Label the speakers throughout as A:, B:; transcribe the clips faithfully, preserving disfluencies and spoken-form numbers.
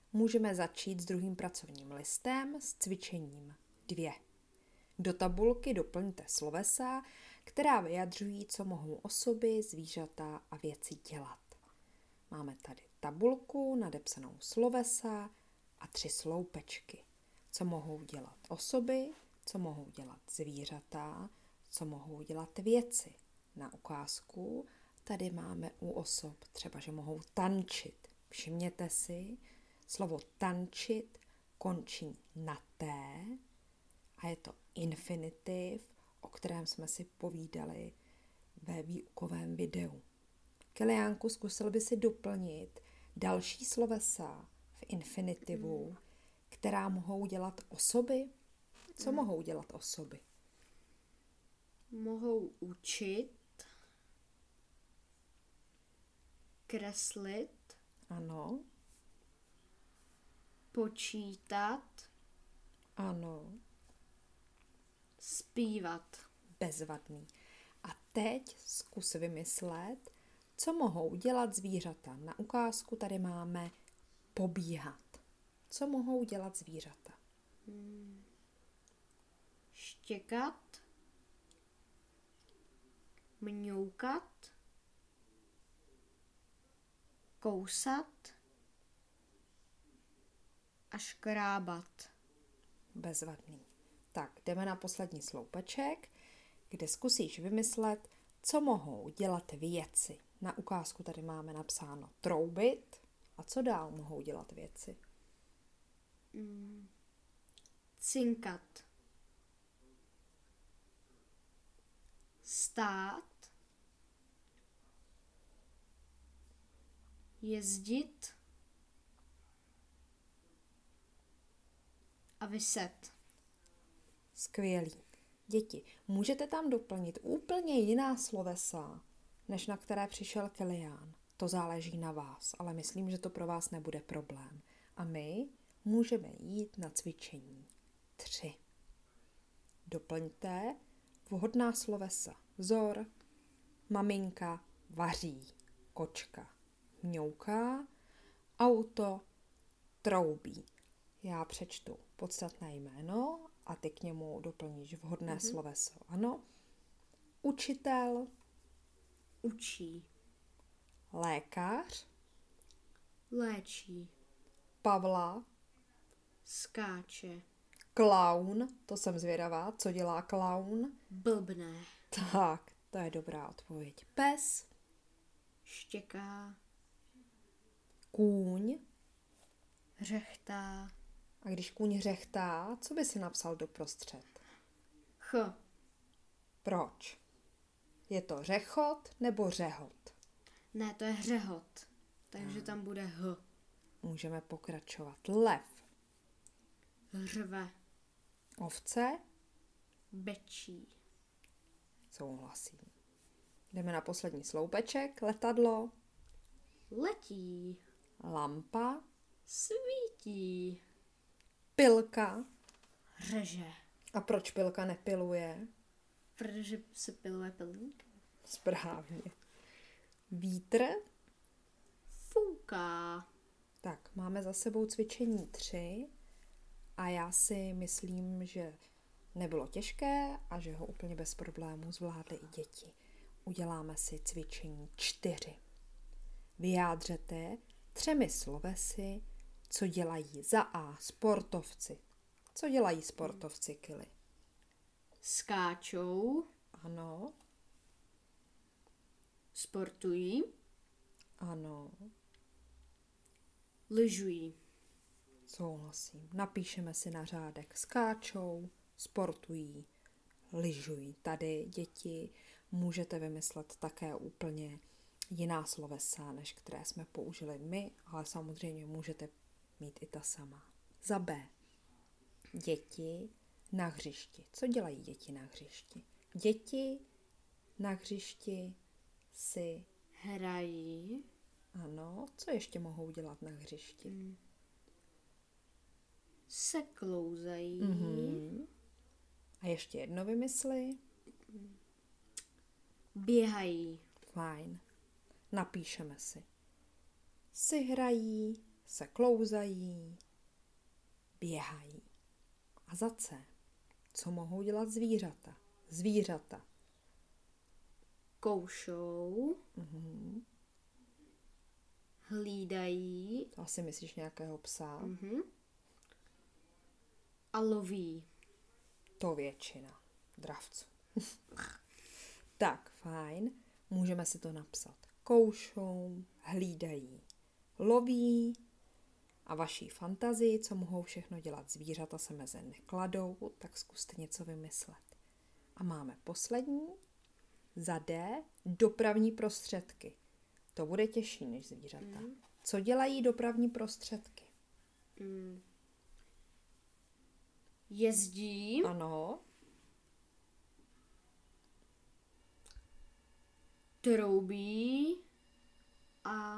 A: můžeme začít s druhým pracovním listem s cvičením dvě. Do tabulky doplňte slovesa, která vyjadřují, co mohou osoby, zvířata a věci dělat. Máme tady tabulku nadepsanou slovesa a tři sloupečky. Co mohou dělat osoby, co mohou dělat zvířata, co mohou dělat věci. Na ukázku tady máme u osob třeba, že mohou tančit. Všimněte si, slovo tančit končí na té a je to infinitiv, o kterém jsme si povídali ve výukovém videu. Kiliánku, zkusil by si doplnit další slovesa v infinitivu, mm. která mohou dělat osoby? Co mm. mohou dělat osoby?
B: Mohou učit, kreslit,
A: Ano.
B: počítat,
A: Ano.
B: zpívat.
A: Bezvadný. A teď zkus vymyslet, co mohou dělat zvířata. Na ukázku tady máme pobíhat. Co mohou dělat zvířata?
B: Hmm. Štěkat, mňoukat, kousat a škrábat.
A: Bezvadný. Tak, jdeme na poslední sloupeček, kde zkusíš vymyslet, co mohou dělat věci. Na ukázku tady máme napsáno troubit. A co dál mohou dělat věci?
B: Hmm. Cinkat, stát, jezdit a viset.
A: Skvělý. Děti, můžete tam doplnit úplně jiná slovesa, než na které přišel Kilián. To záleží na vás, ale myslím, že to pro vás nebude problém. A my můžeme jít na cvičení tři. Doplňte vhodná slovesa. Vzor, maminka, vaří, kočka, mňouká, auto, troubí. Já přečtu podstatné jméno a ty k němu doplníš vhodné mm-hmm. sloveso. Ano. Učitel,
B: učí,
A: lékař,
B: léčí,
A: Pavla,
B: skáče,
A: klaun, to jsem zvědavá, co dělá klaun.
B: blbne,
A: Tak, to je dobrá odpověď. Pes,
B: štěká,
A: kůň.
B: řechtá,
A: A když kůň řechtá, co by si napsal doprostřed?
B: ch,
A: Proč? Je to řechot nebo řehot?
B: ne, to je hřehot, takže tam bude h,
A: Můžeme pokračovat. Lev,
B: hřve,
A: ovce,
B: bečí,
A: souhlasím. Jdeme na poslední sloupeček. Letadlo,
B: letí,
A: lampa,
B: svítí,
A: pilka.
B: řeže,
A: A proč pilka nepiluje?
B: protože se piluje pilník,
A: Správně. Vítr.
B: fouká,
A: Tak, máme za sebou cvičení tři a já si myslím, že nebylo těžké a že ho úplně bez problémů zvládly i děti. Uděláme si cvičení čtyři. Vyjádřete třemi slovesy, co dělají za A sportovci. Co dělají sportovci, Kili?
B: skáčou,
A: Ano,
B: sportují,
A: ano,
B: lyžují,
A: souhlasím. Napíšeme si na řádek skáčou, sportují, lyžují. Tady, děti, můžete vymyslet také úplně jiná slovesa, než které jsme použili my, ale samozřejmě můžete mít i ta sama. Za B. Děti na hřišti. Co dělají děti na hřišti? Děti na hřišti si...
B: hrají,
A: Ano, co ještě mohou dělat na hřišti?
B: mm. se klouzají,
A: Mm-hmm. A ještě jedno vymysli.
B: běhají,
A: Fajn. Napíšeme si. Si hrají, se klouzají, běhají. A za C. Co mohou dělat zvířata? Zvířata.
B: Koušou.
A: Mhm.
B: Hlídají.
A: To asi myslíš nějakého psa?
B: Mhm. A loví.
A: To většina dravců. Tak, fajn. Můžeme si to napsat. Koušou, hlídají, loví a vaší fantazii, co mohou všechno dělat zvířata, se meze nekladou, tak zkuste něco vymyslet. A máme poslední. Za D. Dopravní prostředky. To bude těžší než zvířata. Mm. Co dělají dopravní prostředky?
B: Mm. Jezdí.
A: Ano.
B: Troubí. A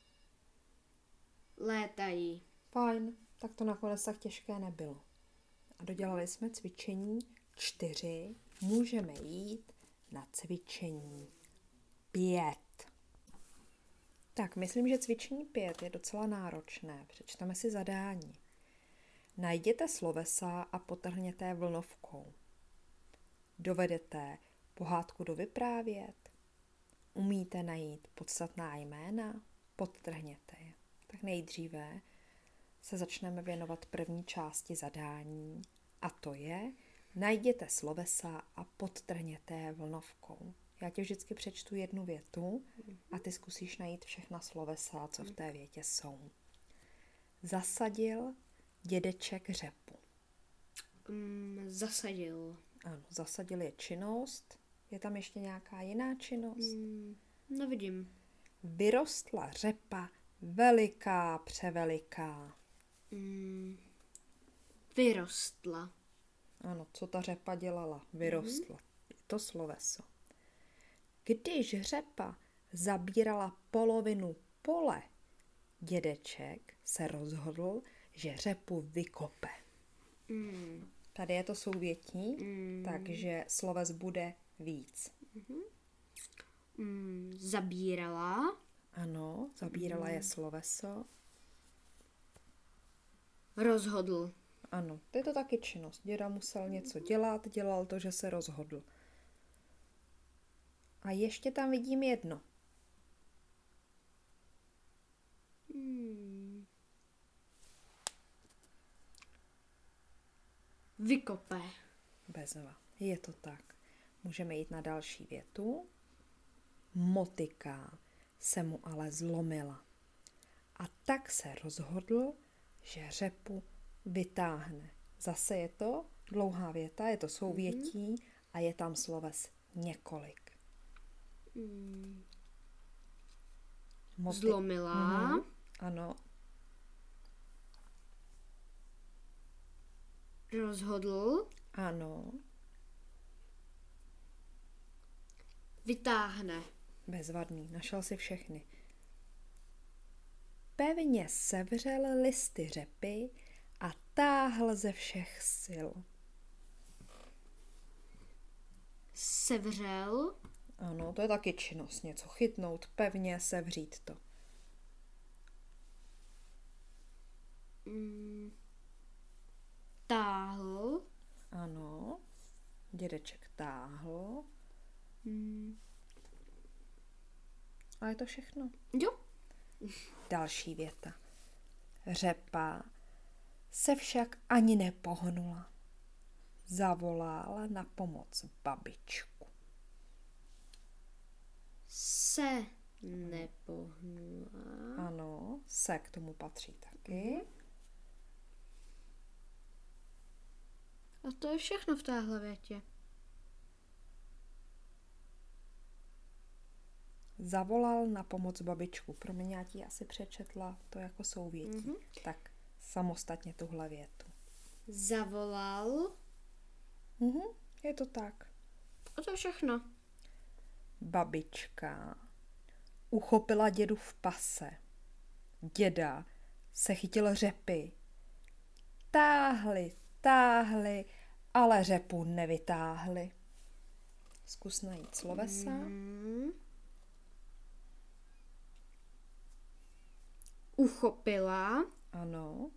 B: létají.
A: Fajn, tak to nakonec tak těžké nebylo. A dodělali jsme cvičení čtyři. Můžeme jít na cvičení pět. Tak, myslím, že cvičení pět je docela náročné. Přečteme si zadání. Najděte slovesa a podtrhněte je vlnovkou. Dovedete pohádku dovyprávět? Umíte najít podstatná jména? Podtrhněte je. Tak nejdříve se začneme věnovat první části zadání a to je najděte slovesa a podtrhněte je vlnovkou. Já ti vždycky přečtu jednu větu a ty zkusíš najít všechna slovesa, co v té větě jsou. Zasadil dědeček řepu.
B: Mm, zasadil.
A: Ano, zasadil je činnost. Je tam ještě nějaká jiná činnost?
B: Mm, nevidím.
A: Vyrostla řepa veliká, převeliká.
B: Mm, vyrostla.
A: Ano, co ta řepa dělala? Vyrostla. Mm-hmm. Je to sloveso. Když řepa zabírala polovinu pole, dědeček se rozhodl, že řepu vykope.
B: Mm.
A: Tady je to souvětí,
B: Mm.
A: takže sloves bude víc.
B: Mm-hmm. Mm, zabírala.
A: Ano, zabírala
B: mm.
A: je sloveso.
B: Rozhodl.
A: Ano, to je to taky činnost. Děda musel něco dělat, dělal to, že se rozhodl. A ještě tam vidím jedno.
B: Hmm. Vykope.
A: Bezva. Je to tak. Můžeme jít na další větu. Motyka se mu ale zlomila. A tak se rozhodl, že řepu vytáhne. Zase je to dlouhá věta, je to souvětí mm-hmm. a je tam sloves několik.
B: Mm.
A: Moty...
B: Zlomila.
A: Mm-hmm. Ano.
B: Rozhodl.
A: Ano.
B: Vytáhne.
A: Bezvadný, našel si všechny. Pevně sevřel listy řepy a táhl ze všech sil.
B: Sevřel.
A: Ano, to je taky činnost. Něco chytnout, pevně sevřít to.
B: Mm. Táhl.
A: Ano. Dědeček táhl.
B: Mm.
A: A je to všechno.
B: Jo.
A: Další věta. Řepa se však ani nepohnula. Zavolala na pomoc babičku.
B: Se nepohnula.
A: Ano, se k tomu patří taky.
B: A to je všechno v téhle větě.
A: Zavolal na pomoc babičku. Promiň, já ti asi přečetla to jako souvětí.
B: Mm-hmm.
A: Tak samostatně tuhle větu.
B: Zavolal.
A: Mhm, je to tak.
B: A to je všechno.
A: Babička uchopila dědu v pase. Děda se chytil řepy. Táhli, táhli, ale řepu nevytáhli. Zkus najít slovesa.
B: Mm. uchopila,
A: Ano.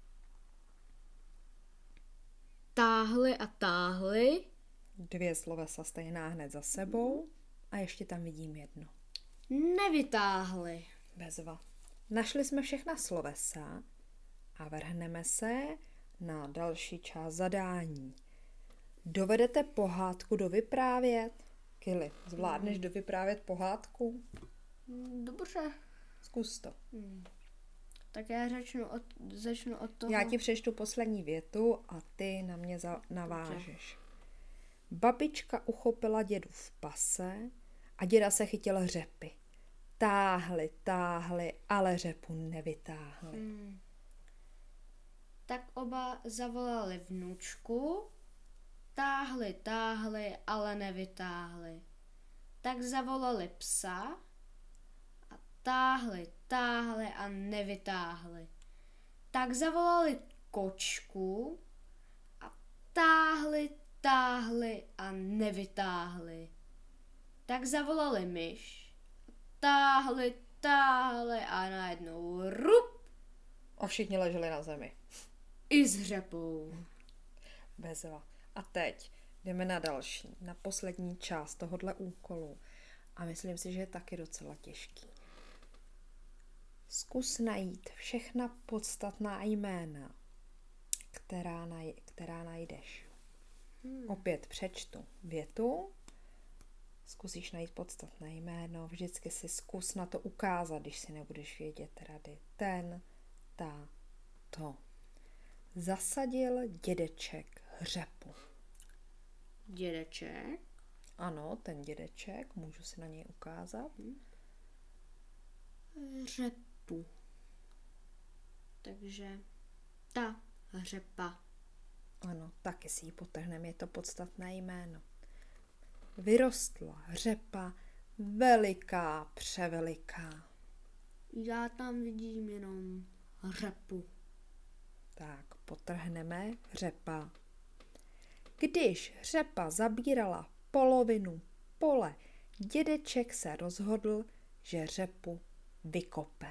B: táhli a táhli,
A: Dvě slovesa stejná hned za sebou. A ještě tam vidím jedno.
B: nevytáhli.
A: Bezva. Našli jsme všechna slovesa a vrhneme se na další část zadání. Dovedete pohádku dovyprávět? Kili, zvládneš hmm. dovyprávět pohádku?
B: Dobře.
A: Zkus to.
B: Hmm. Tak já začnu od, začnu od toho.
A: Já ti přečtu poslední větu a ty na mě za, navážeš. Babička uchopila dědu v pase a děda se chytil řepy. Táhli, táhli, ale řepu nevytáhli.
B: Hmm. Tak oba zavolali vnučku, táhli, táhli, ale nevytáhli. Tak zavolali psa a táhli, táhli a nevytáhli. Tak zavolali kočku a táhli, táhli a nevytáhli. Tak zavolali myš, táhli, táhli a najednou rup.
A: A všichni leželi na zemi.
B: I s řepou.
A: Bezva. A teď jdeme na další, na poslední část tohohle úkolu. A myslím si, že je taky docela těžký. Zkus najít všechna podstatná jména, která, naj, která najdeš. Hmm. Opět přečtu větu. Zkusíš najít podstatné jméno. Vždycky si zkus na to ukázat, když si nebudeš vědět rady. Ten, ta, to. Zasadil dědeček řepu.
B: Dědeček.
A: Ano, ten dědeček, můžu si na něj ukázat.
B: Řepu. Takže ta řepa.
A: Ano, taky si ji potrhneme, je to podstatné jméno. Vyrostla řepa veliká, převeliká.
B: Já tam vidím jenom řepu.
A: Tak, potrhneme řepa. Když řepa zabírala polovinu pole, dědeček se rozhodl, že řepu vykope.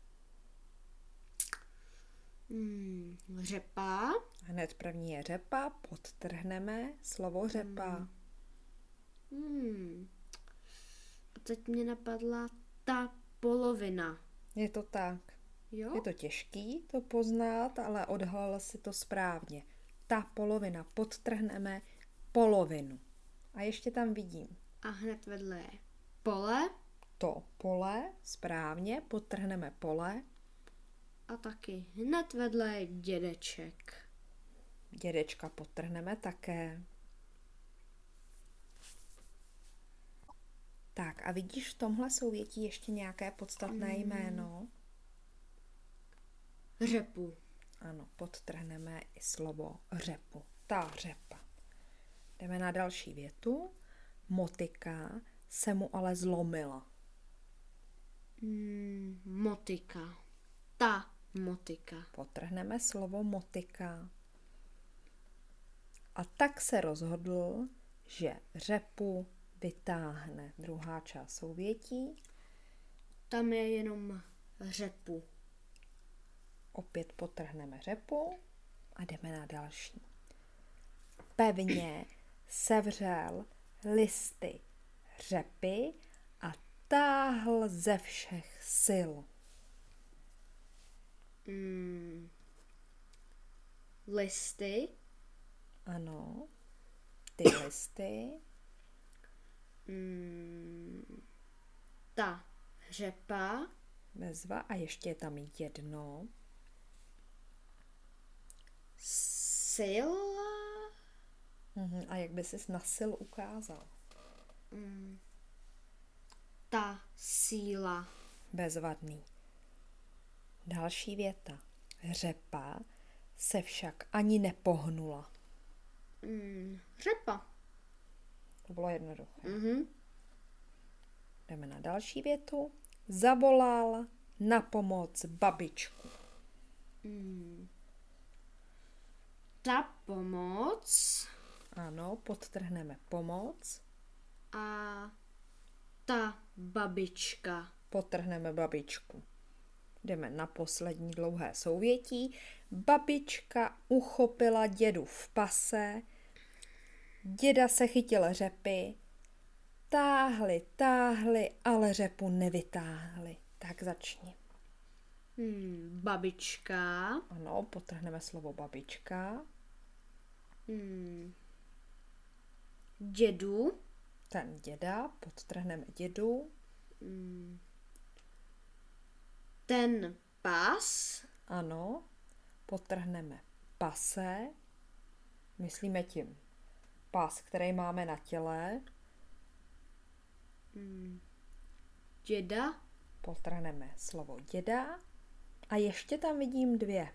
B: Hmm, řepa.
A: Hned první je řepa, podtrhneme slovo řepa.
B: Hmm. A teď mě napadla ta polovina.
A: Je to tak.
B: Jo?
A: Je to těžký to poznat, ale odhalil si to správně. Ta polovina, podtrhneme polovinu. A ještě tam vidím.
B: A hned vedle je pole.
A: To pole, správně, podtrhneme pole.
B: A taky hned vedle je dědeček.
A: Dědečka podtrhneme také. Tak a vidíš, v tomhle souvětí ještě nějaké podstatné
B: Mm.
A: jméno?
B: Řepu.
A: Ano, podtrhneme i slovo řepu. Ta řepa. Jdeme na další větu. Motika se mu ale zlomila.
B: Mm, motika. Ta motika.
A: Podtrhneme slovo motika. A tak se rozhodl, že řepu vytáhne. Druhá část souvětí.
B: Tam je jenom řepu.
A: Opět podtrhneme řepu a jdeme na další. Pevně sevřel listy řepy a táhl ze všech sil.
B: Mm, listy.
A: Ano, ty listy.
B: Mm, ta řepa.
A: Bezva a ještě je tam jedno.
B: Sila.
A: Uhum, a jak by ses na sil ukázal?
B: Mm, ta síla.
A: Bezvadný. Další věta. Řepa se však ani nepohnula.
B: Mm, řepa.
A: To bylo jednoduché.
B: Mhm.
A: Jdeme na další větu. Zavolal na pomoc babičku.
B: Mm. Ta pomoc
A: Ano, podtrhneme pomoc.
B: a ta babička.
A: Podtrhneme babičku. Jdeme na poslední dlouhé souvětí. Babička uchopila dědu v pase, děda se chytil řepy, táhli, táhli, ale řepu nevytáhli. Tak začni.
B: Hmm, babička.
A: Ano, podtrhneme slovo babička.
B: Hmm. Dědu.
A: Ten děda, podtrhneme dědu.
B: Hmm. Ten pas.
A: Ano, podtrhneme pase. Myslíme tím pás, který máme na těle.
B: Hmm. Děda.
A: Podtrhneme slovo děda. A ještě tam vidím dvě.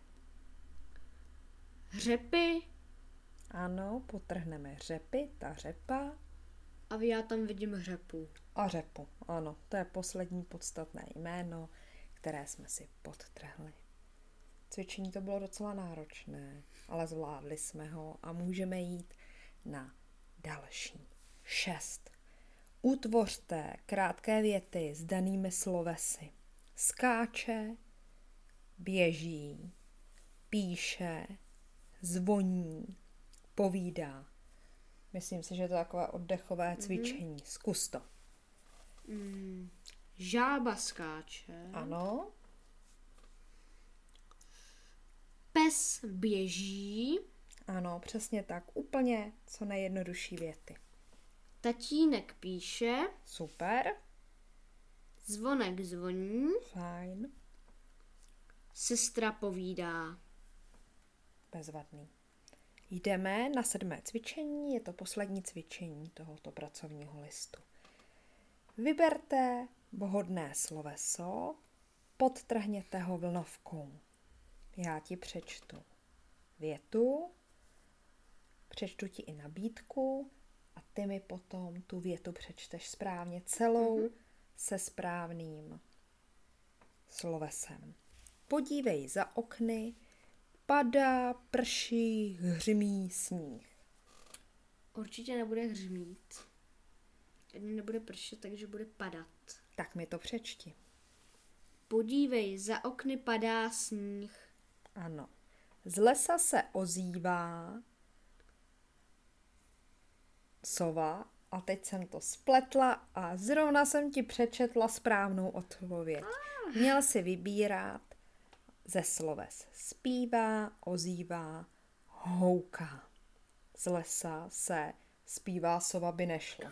B: Řepy.
A: Ano, podtrhneme řepy, ta řepa.
B: A já tam vidím řepu.
A: A řepu, ano, to je poslední podstatné jméno, které jsme si podtrhli. Cvičení to bylo docela náročné, ale zvládli jsme ho a můžeme jít na další. Šest. Utvořte krátké věty s danými slovesy. Skáče, běží, píše, zvoní, povídá. Myslím si, že to je takové oddechové cvičení. Mm-hmm. Zkus to.
B: Mm, žába skáče.
A: Ano.
B: Pes běží.
A: Ano, přesně tak. Úplně co nejjednodušší věty.
B: Tatínek píše.
A: Super.
B: Zvonek zvoní.
A: Fajn.
B: Sestra povídá.
A: Bezvadný. Jdeme na sedmé cvičení, je to poslední cvičení tohoto pracovního listu. Vyberte vhodné sloveso, podtrhněte ho vlnovkou. Já ti přečtu větu, přečtu ti i nabídku a ty mi potom tu větu přečteš správně celou mm-hmm. se správným slovesem. Podívej za okny, padá, prší, hřmí sníh.
B: Určitě nebude hřmít. Ani nebude pršet, takže bude padat.
A: Tak mi to přečti.
B: Podívej, za okny padá sníh.
A: Ano. Z lesa se ozývá sova a teď jsem to spletla a zrovna jsem ti přečetla správnou odpověď. Měl si vybírat ze sloves zpívá, ozývá, houká. Z lesa se zpívá sova by nešlo.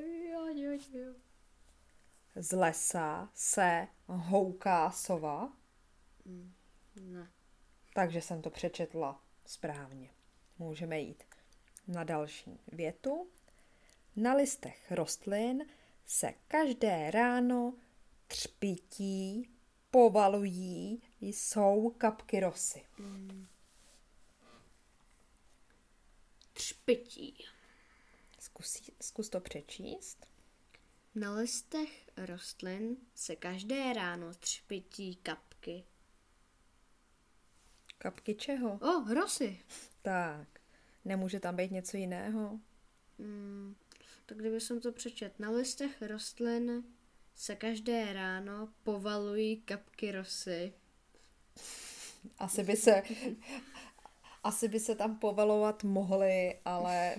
A: Z lesa se houká sova.
B: Ne.
A: Takže jsem to přečetla správně. Můžeme jít na další větu. Na listech rostlin se každé ráno třpití, povalují, jsou kapky rosy.
B: Mm. Třpití.
A: Zkus, zkus to přečíst.
B: Na listech rostlin se každé ráno třpití kapky.
A: Kapky čeho?
B: O, oh, rosy.
A: Tak, nemůže tam být něco jiného?
B: Mm, tak kdyby jsem to přečet. Na listech rostlin se každé ráno povalují kapky rosy.
A: Asi by se, asi by se tam povalovat mohly, ale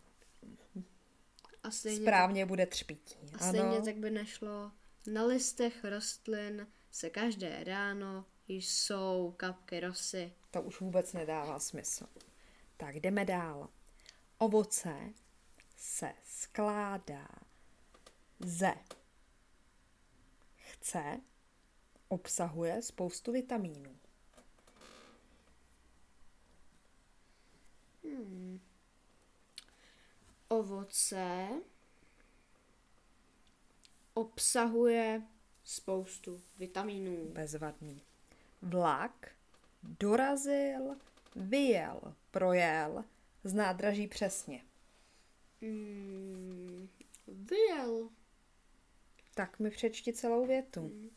B: a
A: správně tak, bude třpití.
B: A stejně ano. Tak by nešlo. Na listech rostlin se každé ráno jsou kapky rosy.
A: To už vůbec nedává smysl. Tak jdeme dál. Ovoce se skládá ze chce, obsahuje spoustu vitamínů.
B: Hmm. Ovoce obsahuje spoustu vitamínů.
A: Bezvadný. Vlak dorazil, vyjel, projel, z nádraží přesně.
B: Hmm. Vyjel.
A: Tak mi přečti celou větu.
B: Hmm.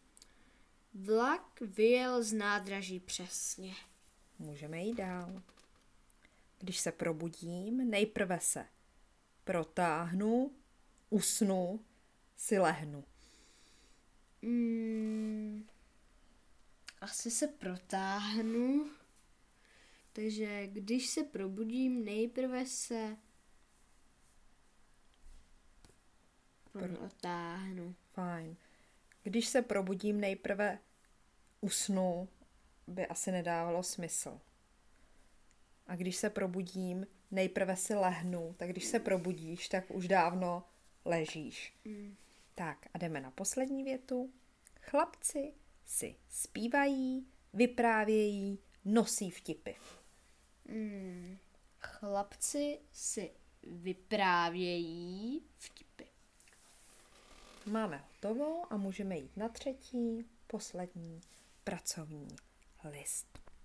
B: Vlak vyjel z nádraží přesně.
A: Můžeme jít dál. Když se probudím, nejprve se protáhnu, usnu, si lehnu.
B: Hmm. Asi se protáhnu. Takže když se probudím, nejprve se protáhnu.
A: Fajn. Když se probudím, nejprve usnu, by asi nedávalo smysl. A když se probudím, nejprve si lehnu, tak když se probudíš, tak už dávno ležíš.
B: Mm.
A: Tak a jdeme na poslední větu. Chlapci si zpívají, vyprávějí, nosí vtipy.
B: Mm. Chlapci si vyprávějí vtipy.
A: Máme hotovo a můžeme jít na třetí, poslední pracovní list.